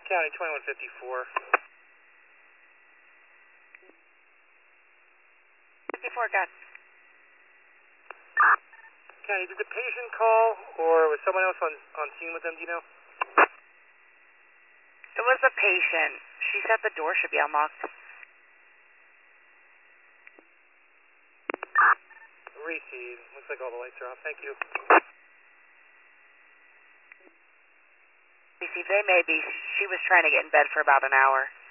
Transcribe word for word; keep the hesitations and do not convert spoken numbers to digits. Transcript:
County twenty-one fifty-four. fifty-four, got. County, did the patient call, or was someone else on, on scene with them, do you know? It was the patient. She said the door should be unlocked. Receive. Looks like all the lights are off. Thank you. Receive, they may be. She was trying to get in bed for about an hour.